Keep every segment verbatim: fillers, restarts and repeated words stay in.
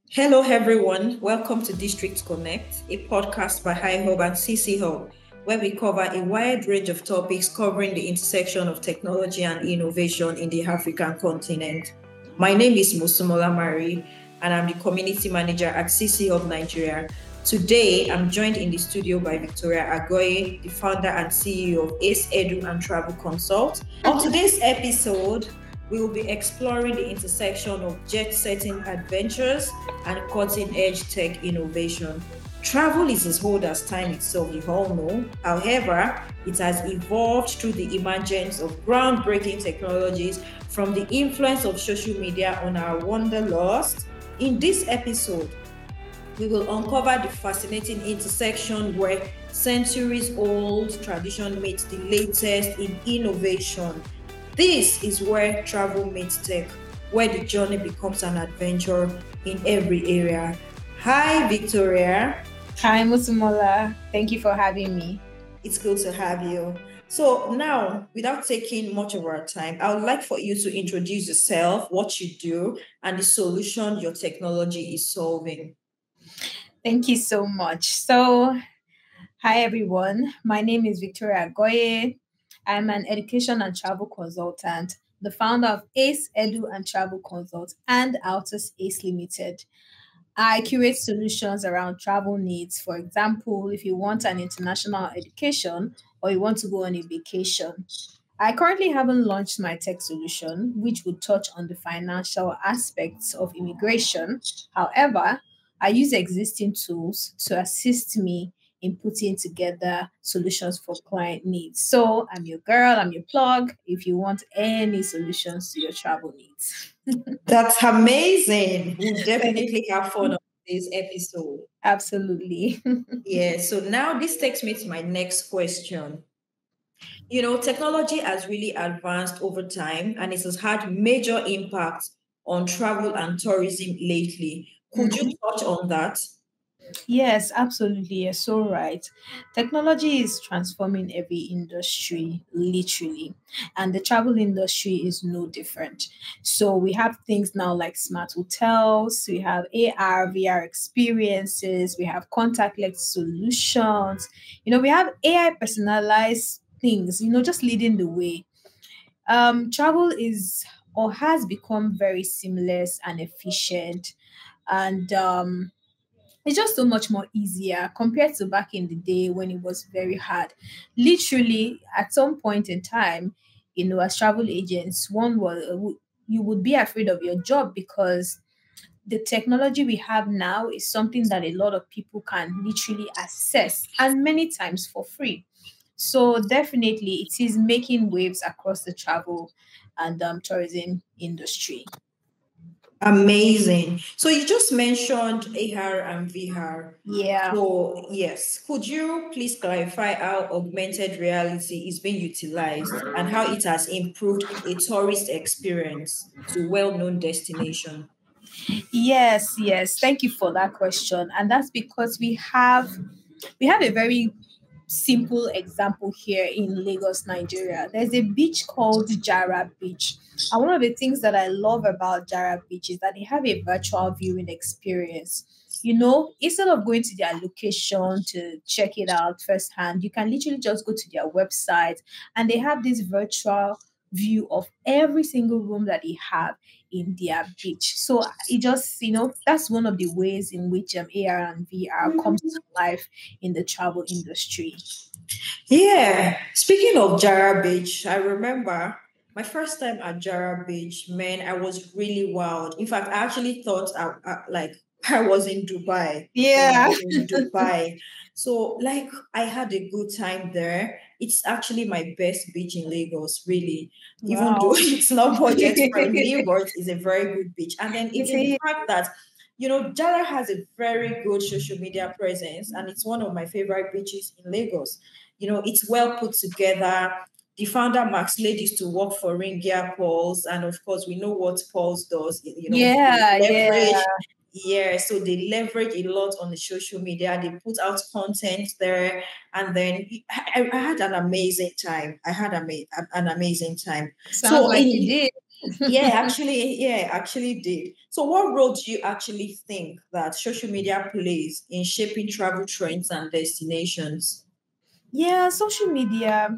Hello, everyone. Welcome to District Connect, a podcast by High Hub and C C Hub, where we cover a wide range of topics covering the intersection of technology and innovation in the African continent. My name is Musumola Mari, and I'm the community manager at C C Hub Nigeria. Today, I'm joined in the studio by Victoria Agoye, the founder and C E O of Ace Edu and Travel Consult. On today's episode, we will be exploring the intersection of jet-setting adventures and cutting-edge tech innovation. Travel is as old as time itself, you all know. However, it has evolved through the emergence of groundbreaking technologies from the influence of social media on our wanderlust. In this episode, we will uncover the fascinating intersection where centuries-old tradition meets the latest in innovation. This is where travel meets tech, where the journey becomes an adventure in every area. Hi, Victoria. Hi, Musumola. Thank you for having me. It's good to have you. So now, without taking much of our time, I would like for you to introduce yourself, what you do, and the solution your technology is solving. Thank you so much. So, hi everyone. My name is Victoria Agoye. I'm an education and travel consultant, the founder of Ace Edu and Travel Consult and Altus Ace Limited. I curate solutions around travel needs. For example, if you want an international education or you want to go on a vacation. I currently haven't launched my tech solution, which would touch on the financial aspects of immigration. However, I use existing tools to assist me in putting together solutions for client needs. So I'm your girl, I'm your plug if you want any solutions to your travel needs. That's amazing. We'll definitely have fun on this episode. Absolutely. Yeah, so now this takes me to my next question. You know, technology has really advanced over time and it has had major impact on travel and tourism lately. Could you touch on that? Yes, absolutely. You're so right. Technology is transforming every industry, literally. And the travel industry is no different. So we have things now like smart hotels, we have A R, V R experiences, we have contactless solutions. You know, we have A I personalized things, you know, just leading the way. Um, travel is or has become very seamless and efficient. And um it's just so much more easier compared to back in the day when it was very hard. Literally, at some point in time, you know, as travel agents, one was you would be afraid of your job because the technology we have now is something that a lot of people can literally access and many times for free. So definitely, it is making waves across the travel and um, tourism industry. Amazing. So you just mentioned A R and V R. Yeah. So, yes, could you please clarify how augmented reality is being utilized and how it has improved a tourist experience to well-known destination? Yes, yes. Thank you for that question. And that's because we have we have a very simple example here in Lagos, Nigeria. There's a beach called Jara Beach. And one of the things that I love about Jara Beach is that they have a virtual viewing experience. You know, instead of going to their location to check it out firsthand, you can literally just go to their website and they have this virtual view of every single room that they have in their beach. So it just, you know, that's one of the ways in which um, A R and V R comes to life in the travel industry. Yeah, speaking of Jara Beach, I remember my first time at Jara Beach, man, I was really wild. In fact, I actually thought I, I, like I was in Dubai when I Yeah. was in Dubai. So, like, I had a good time there. It's actually my best beach in Lagos, really. Even though Wow. it's not budget friendly, but it's a very good beach. And then It again, the is. fact that you know, Jara has a very good social media presence, and it's one of my favorite beaches in Lagos. You know, it's well put together. The founder, Max Lade, used to work for Ringia Pulse, and of course, we know what Pulse does. You know, they Yeah, yeah. leverage Yeah, so they leverage a lot on the social media. They put out content there, and then I, I had an amazing time. I had a, ma- an amazing time. Sounds So like you in did. yeah, actually, yeah, actually did. So what role do you actually think that social media plays in shaping travel trends and destinations? Yeah, social media.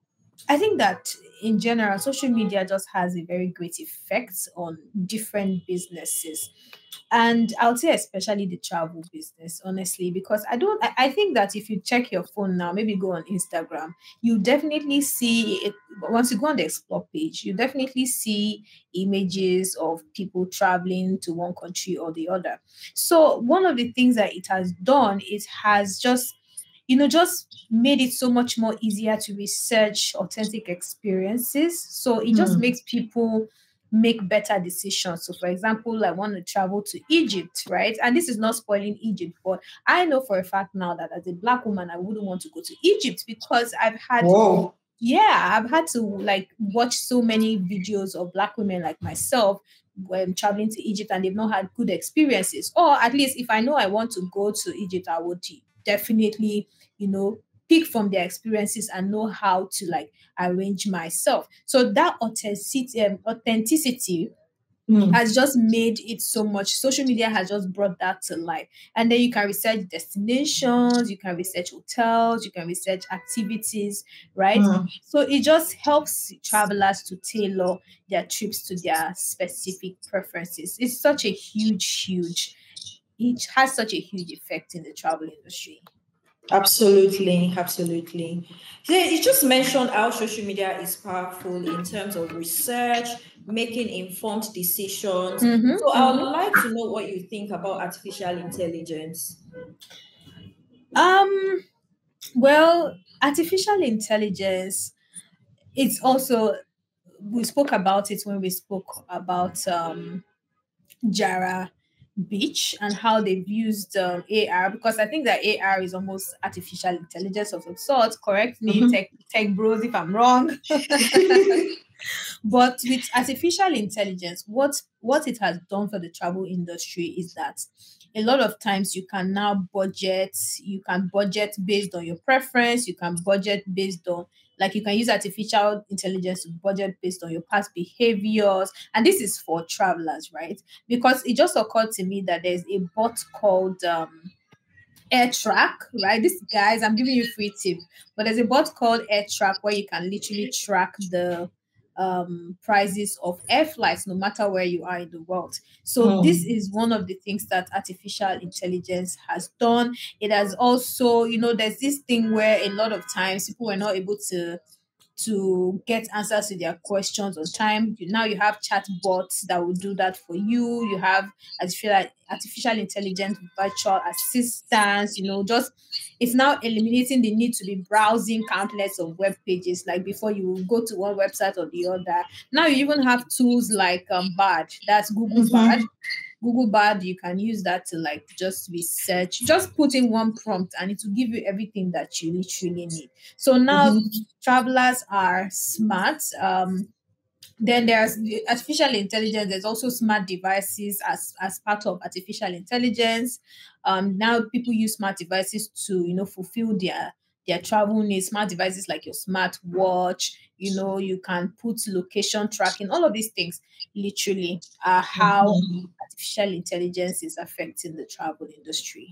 I think that in general, social media just has a very great effect on different businesses. And I would say especially the travel business, honestly, because I don't I, I think that if you check your phone now, maybe go on Instagram, you definitely see it once you go on the explore page, you definitely see images of people traveling to one country or the other. So one of the things that it has done, it has just you know, just made it so much more easier to research authentic experiences. So it just Hmm. makes people make better decisions. So, for example, I want to travel to Egypt, right? And this is not spoiling Egypt, but I know for a fact now that as a Black woman, I wouldn't want to go to Egypt because I've had Whoa. yeah, I've had to like watch so many videos of Black women like myself when traveling to Egypt and they've not had good experiences. Or at least if I know I want to go to Egypt, I would definitely, you know, pick from their experiences and know how to like arrange myself. So that authenticity, um, authenticity Hmm. has just made it so much. Social media has just brought that to life. And then you can research destinations, you can research hotels, you can research activities, right? Hmm. So it just helps travelers to tailor their trips to their specific preferences. It's such a huge, huge, it has such a huge effect in the travel industry. Absolutely, absolutely. Yeah, you just mentioned how social media is powerful in terms of research, making informed decisions. Mm-hmm, So I would mm-hmm. like to know what you think about artificial intelligence. Um, well, artificial intelligence, it's also we spoke about it when we spoke about um, Jara Beach and how they've used um, A R because I think that A R is almost artificial intelligence of some sort. Correct me, Mhm. tech tech bros, if I'm wrong. But with artificial intelligence, what what it has done for the travel industry is that a lot of times you can now budget, you can budget based on your preference, you can budget based on like you can use artificial intelligence to budget based on your past behaviors. And this is for travelers, right? Because it just occurred to me that there's a bot called um Air Track, right? This guys, I'm giving you a free tip, but there's a bot called Air Track where you can literally track the um prices of air flights no matter where you are in the world. So this Hmm. is one of the things that artificial intelligence has done. It has also, you know, there's this thing where a lot of times people were not able to to get answers to their questions on time. You, now you have chatbots that will do that for you. You have artificial artificial intelligence, virtual assistants. You know, just it's now eliminating the need to be browsing countless of web pages like before you will go to one website or the other. Now you even have tools like um, Bard, that's Google Bard. Mhm. Google Bard, you can use that to like just research, just put in one prompt and it will give you everything that you literally need. So now Mhm. travelers are smart. Um, then there's the artificial intelligence. There's also smart devices as as part of artificial intelligence. Um, now people use smart devices to you know fulfill their their travel needs. Smart devices like your smart watch. You know you can put location tracking. All of these things literally are how Mhm. artificial intelligence is affecting the travel industry.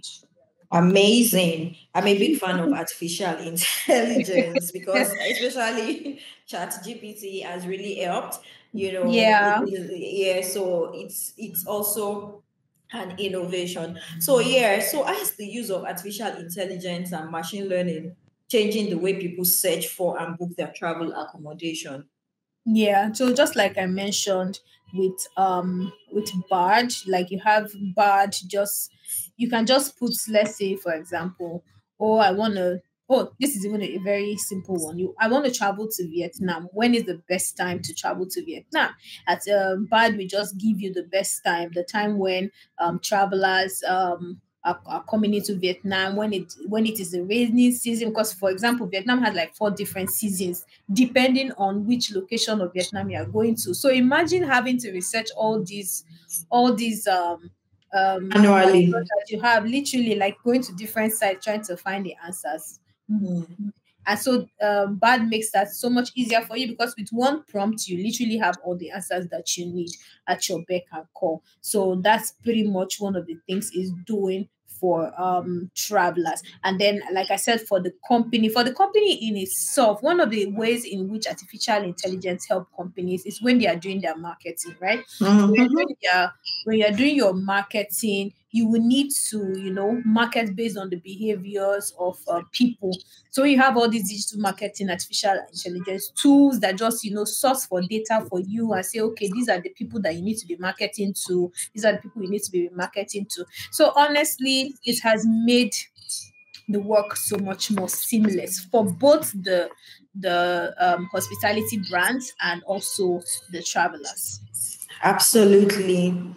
Amazing. I'm a big fan of artificial intelligence because especially ChatGPT has really helped, you know, it- Yeah. it- yeah, so it's it's also an innovation. So yeah, so as the use of artificial intelligence and machine learning changing the way people search for and book their travel accommodation. Yeah, so just like I mentioned with um with Bard, like you have Bard just you can just put let's say for example, oh I want to oh this is even a, a very simple one. You I want to travel to Vietnam. When is the best time to travel to Vietnam? At um, Bard we just give you the best time, the time when um travelers um are, are coming into Vietnam when it when it is the rainy season because for example Vietnam has like four different seasons depending on which location of Vietnam you are going to. So imagine having to research all these, all these um um Annually. that you have literally like going to different sites trying to find the answers. Mm. And so um, Bard makes that so much easier for you because with one prompt, you literally have all the answers that you need at your beck and call. So that's pretty much one of the things is doing for um travelers. And then, like I said, for the company, for the company in itself, one of the ways in which artificial intelligence help companies is when they are doing their marketing, right? So when you're Mhm. doing their when you're doing your marketing, you will need to, you know, market based on the behaviors of uh, people. So you have all these digital marketing, artificial intelligence tools that just, you know, source for data for you and say, okay, these are the people that you need to be marketing to. These are the people you need to be marketing to. So honestly, it has made the work so much more seamless for both the the um, hospitality brands and also the travelers. Absolutely.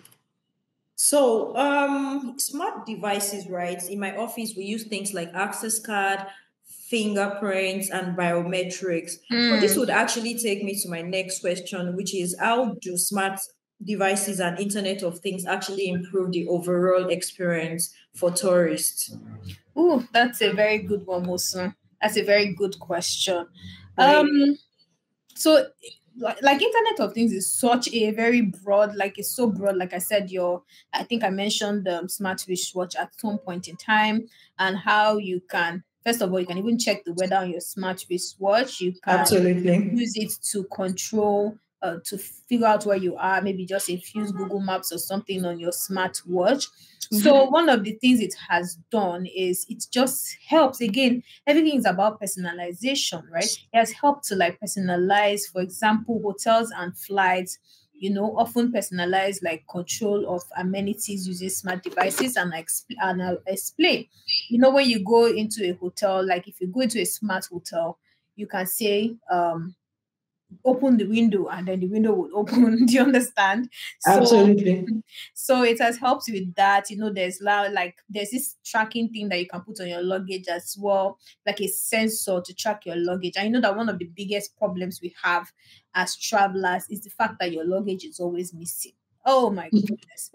So, um, smart devices, right? In my office, we use things like access card, fingerprints, and biometrics. So, this Mm. would actually take me to my next question, which is how do smart devices and Internet of Things actually improve the overall experience for tourists? Ooh, that's a very good one, Musa. That's a very good question. Right. Um, so like, like internet of things is such a very broad, like it's so broad. Like I said, your I think I mentioned the um, smart wristwatch at some point in time, and how you can first of all you can even check the weather on your smart wristwatch. You can Absolutely. use it to control uh, to figure out where you are, maybe just infuse Google Maps or something on your smartwatch. So Mhm. one of the things it has done is it just helps. Again, everything is about personalization, right? It has helped to like personalize, for example, hotels and flights, you know, often personalize like control of amenities using smart devices. And I expl- and I'll explain. You know, when you go into a hotel, like if you go into a smart hotel, you can say, um, open the window and then the window would open. Do you understand? So Absolutely. so it has helped with that. You know, there's now like there's this tracking thing that you can put on your luggage as well, like a sensor to track your luggage. I know that one of the biggest problems we have as travelers is the fact that your luggage is always missing. Oh my goodness.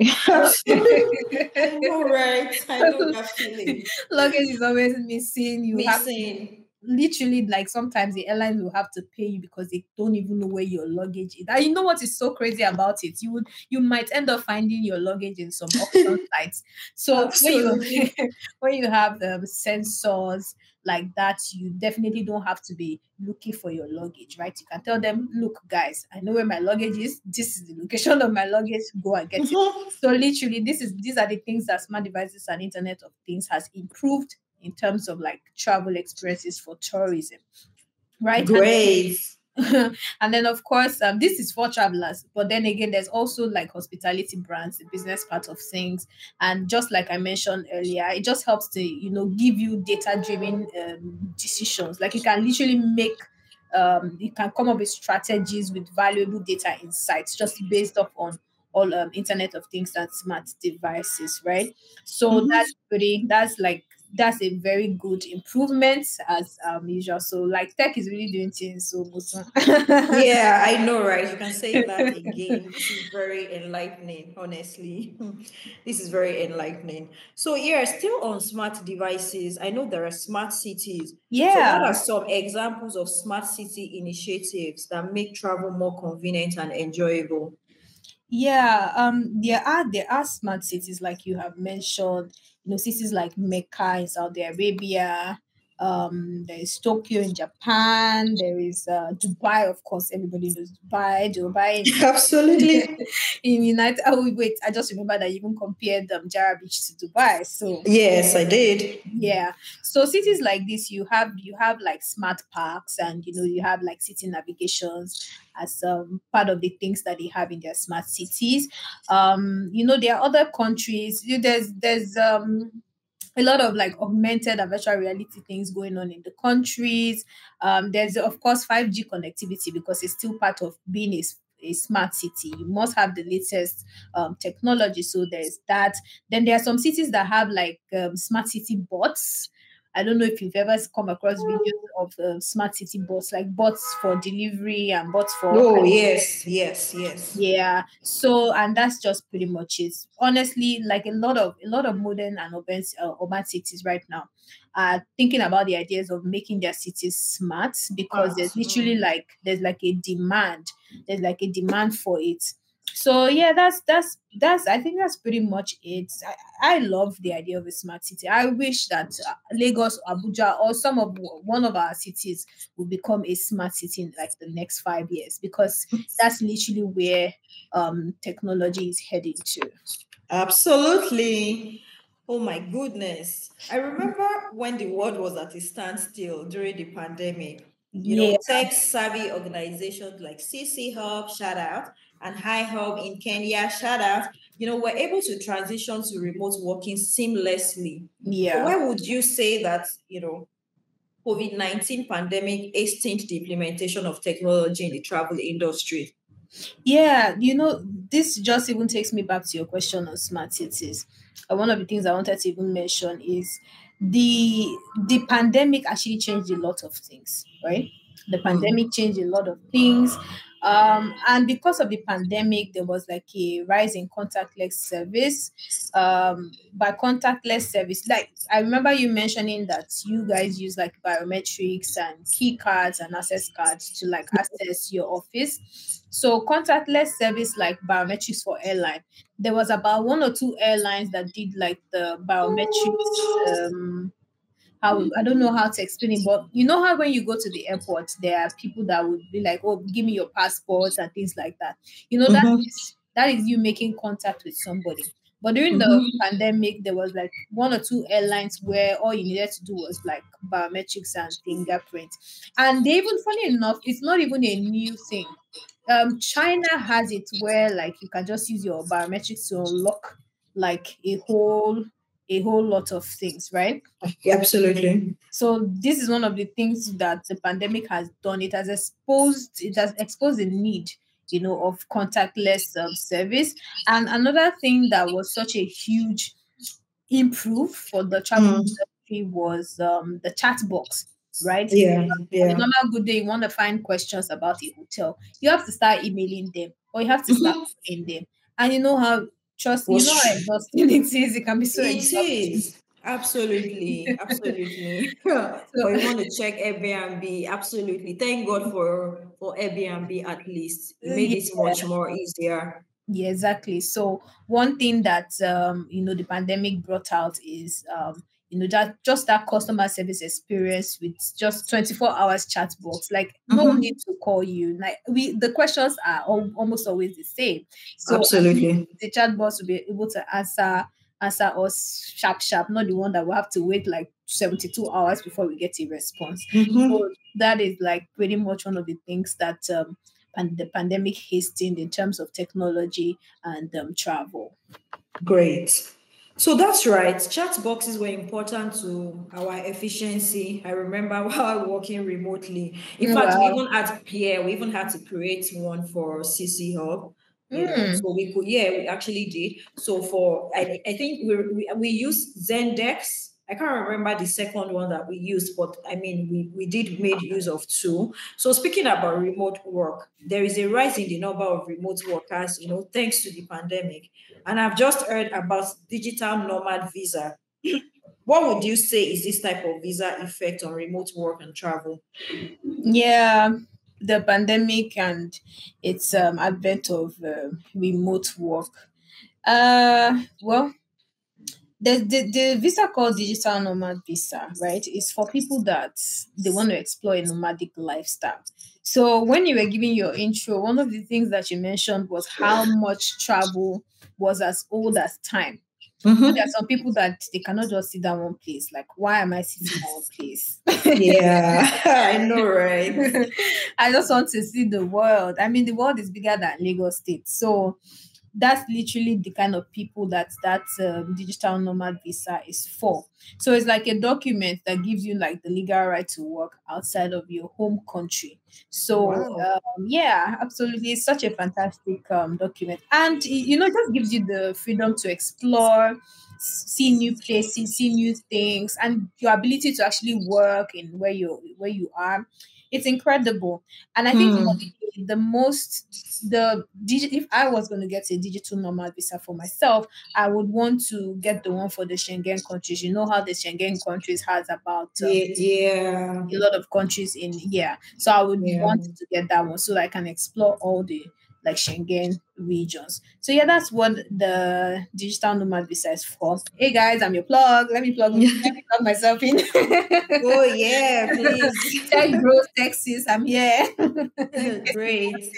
I know, right? I know that feeling. Luggage is always missing. You have to Missing. literally like sometimes the airlines will have to pay you because they don't even know where your luggage is. And you know what is so crazy about it? You would you might end up finding your luggage in some auction sites. So when you Absolutely. when you have um, sensors like that, you definitely don't have to be looking for your luggage, right? You can tell them, look, guys, I know where my luggage is. This is the location of my luggage. Go and get it. Mhm. So literally, this is these are the things that smart devices and Internet of Things has improved in terms of like travel experiences for tourism, right? And Great. and then of course um, this is for travelers, but then again there's also like hospitality brands, the business part of things. And just like I mentioned earlier, it just helps to, you know, give you data driven um, decisions. Like you can literally make um, you can come up with strategies with valuable data insights just based off on all um, internet of things and smart devices, right? So Mhm. that's pretty that's like that's a very good improvement as um usual. So like tech is really doing things so Musa. Yeah, I know, right? You can say that again. This is very enlightening, honestly. This is very enlightening. So, yeah, still on smart devices, I know there are smart cities. So, what Yeah. are some examples of smart city initiatives that make travel more convenient and enjoyable? Yeah, um, there are there are smart cities like you have mentioned. You know, cities like Mecca in Saudi Arabia. Um, there is Tokyo in Japan. There is uh, Dubai, of course. Everybody knows Dubai. Dubai in, Absolutely. in United. Oh wait, I just remember that you even compared um, Jara Beach to Dubai. So Yes, I did. yeah. So cities like this, you have you have like smart parks, and you know you have like city navigations as um, part of the things that they have in their smart cities. Um, you know, there are other countries. you- There's there's um a lot of like augmented and virtual reality things going on in the countries. Um, there's of course five G connectivity because it's still part of being a, s- a smart city. You must have the latest um, technology. So there's that. Then there are some cities that have like um, smart city bots. I don't know if you've ever come across videos of uh, smart city bots, like bots for delivery and bots for Oh, yes, yes, yes. yeah. So, and that's just pretty much it. Honestly, like a lot of a lot of modern and urban uh, urban cities right now are thinking about the ideas of making their cities smart, because Art. there's literally Mm. like there's like a demand. There's like a demand for it. So yeah, that's that's that's I think that's pretty much it. I, I love the idea of a smart city. I wish that uh, Lagos, Abuja, or some of one of our cities will become a smart city in like the next five years, because that's literally where um technology is heading to. Absolutely. Oh my goodness. I remember when the world was at a standstill during the pandemic. You Yeah, know, tech savvy organizations like C C Hub, shout out, and High Hub in Kenya, shout out, you know, were able to transition to remote working seamlessly. So yeah. why would you say that, you know, COVID nineteen pandemic hastened the implementation of technology in the travel industry? Yeah, you know, this just even takes me back to your question on smart cities. Uh, one of the things I wanted to even mention is the the pandemic actually changed a lot of things, right? The Hmm. pandemic changed a lot of things. Um, and because of the pandemic, there was like a rise in contactless service. Um, by contactless service, like I remember you mentioning that you guys use like biometrics and key cards and access cards to like access your office. So contactless service like biometrics for airline, there was about one or two airlines that did like the biometrics. Um, how I don't know how to explain it, but you know how when you go to the airport, there are people that would be like, "Oh, give me your passport" and things like that. You know that Mm-hmm. is that is you making contact with somebody. But during the Mm-hmm. pandemic, there was like one or two airlines where all you needed to do was like biometrics and fingerprint. And they even, funny enough, it's not even a new thing. Um, China has it where like you can just use your biometrics to unlock like a whole a whole lot of things, right? Absolutely. So this is one of the things that the pandemic has done. It has exposed it has exposed the need, you know, of contactless um, service. And another thing that was such a huge improve for the travel Mm. industry was um, the chat box, right? Yeah, On a yeah. normal good day, you want to find questions about a hotel, you have to start emailing them or you have to start Mm-hmm. calling them. And you know how trust you Was know how tr- exhausting it is. It can be so it exhausting. is absolutely, absolutely. Or you So want to check Airbnb? Absolutely. Thank God for for Airbnb. At least it made it yeah. much more easier. Yeah, exactly. So one thing that um, you know the pandemic brought out is um, you know that just that customer service experience with just twenty-four hours chat box. Like no need Mm-hmm. to call you. Like we the questions are al- almost always the same. So at least Absolutely. the chat box will be able to answer answer us sharp sharp, not the one that will have to wait like seventy-two hours before we get a response. Mm-hmm. So that is like pretty much one of the things that um and the pandemic hastened in terms of technology and um, travel. Great. So that's right. Chat boxes were important to our efficiency. I remember while working remotely. In fact, we Wow. even had yeah, we even had to create one for C C Hub. You know, Mm. so we could yeah, we actually did. So for I, I think we, we we used Zendex. I can't remember the second one that we used, but I mean we we did made use of two. So speaking about remote work, there is a rise in the number of remote workers. You know, thanks to the pandemic, and I've just heard about digital nomad visa. What would you say is this type of visa effect on remote work and travel? Yeah, the pandemic and its um, advent of uh, remote work. Uh, well, the, the the visa called digital nomad visa, right, is for people that they want to explore a nomadic lifestyle. So when you were giving your intro, one of the things that you mentioned was how much travel was as old as time. There are Mm-hmm. some people that they cannot just sit down one place. Like, why am I sitting in one place? Yeah, I know, right? I just want to see the world. I mean, the world is bigger than Lagos State. So that's literally the kind of people that that um, digital nomad visa is for. So it's like a document that gives you like the legal right to work outside of your home country. So Wow. um, yeah, absolutely, it's such a fantastic um, document, and y- you know, it just gives you the freedom to explore. see new places, see new things, and your ability to actually work in where you where you are. It's incredible. And I think for Hmm. me, the most the digi- if I was going to get a digital normal visa for myself, I would want to get the one for the Schengen countries. You know how the Schengen countries has about um, Yeah, yeah, a lot of countries in here. So I would yeah. want to get that one so that I can explore all the like Schengen regions. So yeah, that's what the digital nomad visa is for. Hey guys, I'm your plug. Let me plug let me plug myself in. Oh yeah, please. Tech Bros Texas, I'm here. Great.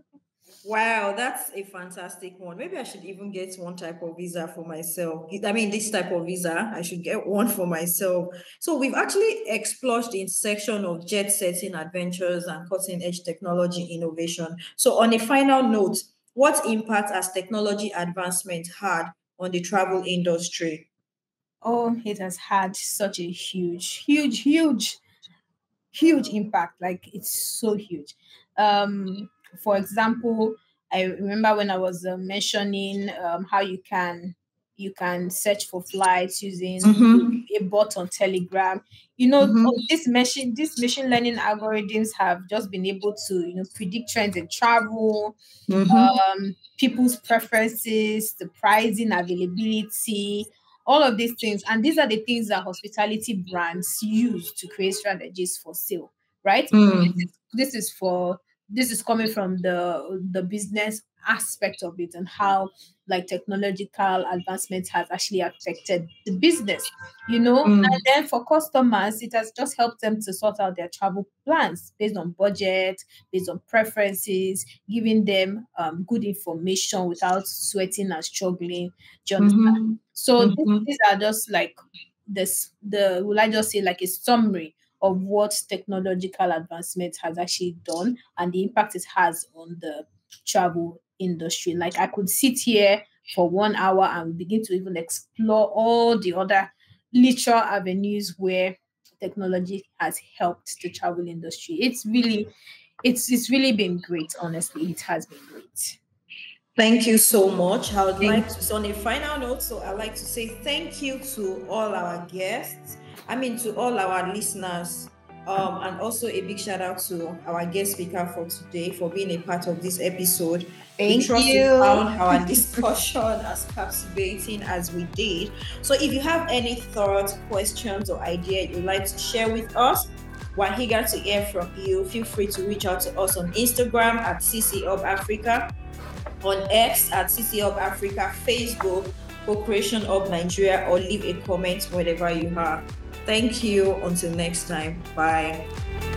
Wow, that's a fantastic one. Maybe I should even get one type of visa for myself. I mean, this type of visa, I should get one for myself. So we've actually explored the intersection of jet setting adventures and cutting edge technology innovation. So on a final note, what impact has technology advancement had on the travel industry? Oh, it has had such a huge, huge, huge huge impact. Like it's so huge. Um, for example, I remember when I was uh, mentioning um, how you can you can search for flights using Mm-hmm. a bot on Telegram. You know, Mm-hmm. oh, this machine this machine learning algorithms have just been able to you know predict trends in travel, Mm-hmm. um, people's preferences, the pricing, availability, all of these things. And these are the things that hospitality brands use to create strategies for sale, right? This Mm. is, this is for this is coming from the the business aspect of it and how like technological advancements has actually affected the business, you know. And Mm. then for customers, it has just helped them to sort out their travel plans based on budget, based on preferences, giving them um, good information without sweating and struggling. Do you understand? Mm-hmm. So this, Mm-hmm. these are just like this the will I just say like a summary of what technological advancement has actually done and the impact it has on the travel industry. Like I could sit here for one hour and begin to even explore all the other literal avenues where technology has helped the travel industry. It's really it's it's really been great, honestly. It has been great. Thank you so much. I would Thank like to, so on a final note, so I'd like to say thank you to all our guests, I mean, to all our listeners, um, and also a big shout out to our guest speaker for today for being a part of this episode. We thank trust you you. found our discussion as captivating as we did. So if you have any thoughts, questions, or idea you'd like to share with us, we're eager to hear from you. Feel free to reach out to us on Instagram at C C Hub Africa, on X at C C Hub Africa, Facebook, Co-Creation Hub Nigeria, or leave a comment wherever you are. Thank you. Until next time. Bye.